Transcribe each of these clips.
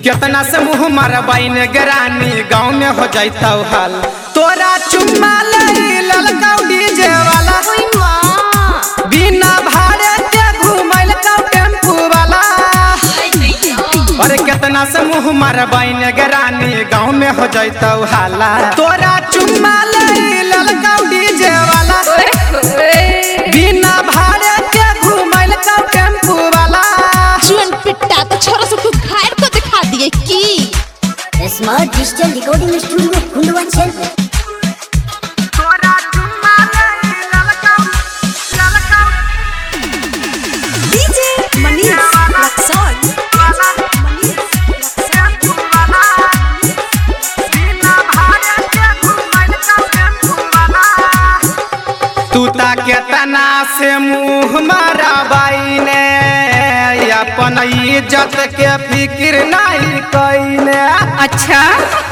कितना से मुँह मारबाइन गरानी गाँव में हो जाता हाल। तोरा चुम्मा ललका डीजे वाला बिना भाड़े के घूमल का टेम्पू वाला। अरे कितना से मुँह मारबाइन गरानी गाँव में हो जाता हाला। तोरा चुम्मा ललका डीजे वाला बिना भाड़े के घूमल का टेम्पू वाला। जीवन पिट्टा तो छोरा से तू खायर को दिखा दिए की स्मार्ट डिजिटल रिकॉर्डिंग स्टूडियो कुंडवांचल। डीजे मनीष लक्सौल तू ता केतना से मुँह मारबाई ने अपन इज्जत के फिक्र नहीं कईने। अच्छा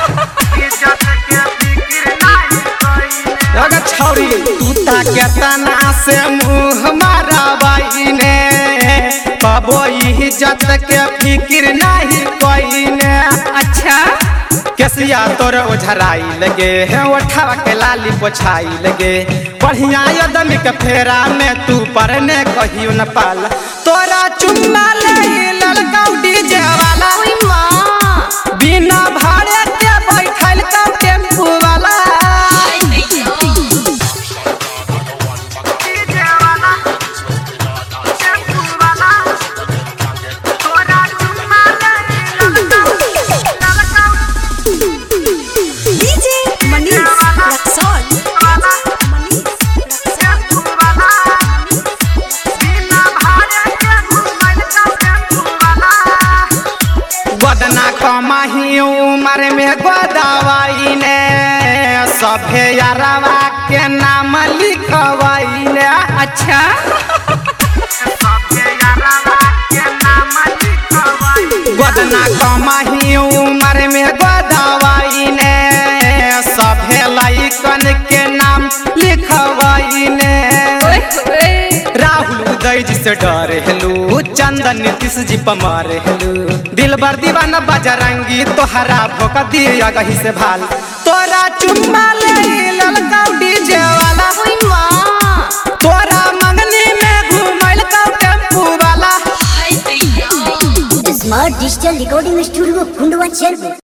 अगर छौरी तू ता केतना से मुँह मारबाई ने कबो इज्जत के फिक्र नहीं कईने। अच्छा केसिया तोर ओझराई लगे है ओठवा के लाली पोछाई लगे। बढ़िया आदमी के फेरा में तू परने कहियो न पाल। तोरा चुम्मा ललका डीजे वाला बिना भाड़े के बैठल का टेम्पू वाला। डीजे मनीष लक्सौल गदना कमाही उम्र में गोदावाई ने सभे यारवा के नाम लिखवाई ने। अच्छा गदना कमाही उम्र में गोदावाई ने सभे लइकन के नाम लिखवाई ने। राहुल उदय जी से डर हेलू चंदन नीतीश जी पमार हेलू दिल बर दीवाना बजरंगी तोहरा भोक दिया गही से भाल। तोरा चुम्मा ललका डीजे वाला तोरा मंगनी में घूमल का टेम्पू वाला। Smart digital recording studio कुंडवांचल।